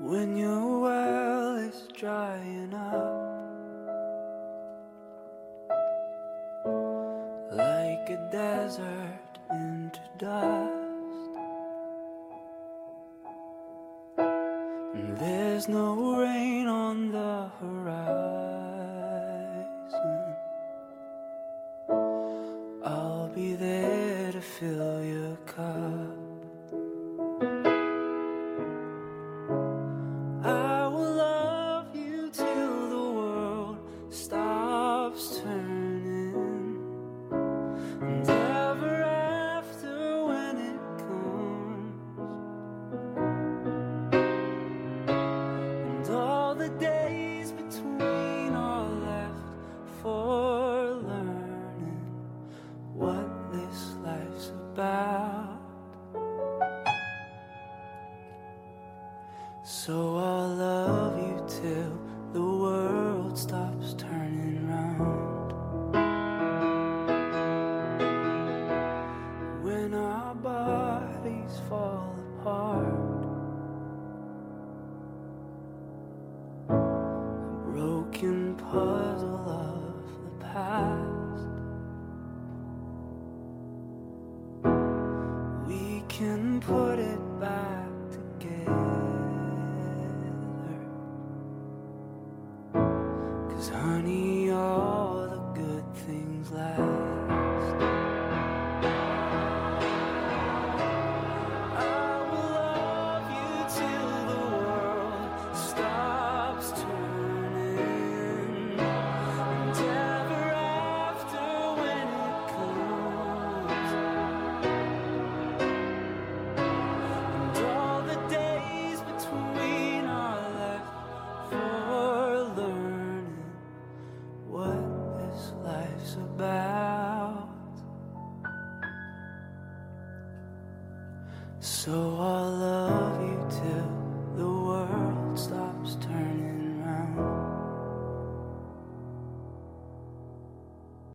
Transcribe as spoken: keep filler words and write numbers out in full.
When your well is drying up, like a desert into dust, and there's no rain on the horizon, I'll be there to fill your cup. I will love you till the world stops turning, and ever after when it comes, and all the days between are left for learning what this life's about. So I'll love you till the world stops turning round. When our bodies fall apart, a broken puzzle of the past, we can put it back together. 'Cause honey, all the good things last. I will love you till the world stops turning, and ever after when it comes, and all the days between are left for learning what this life's about. So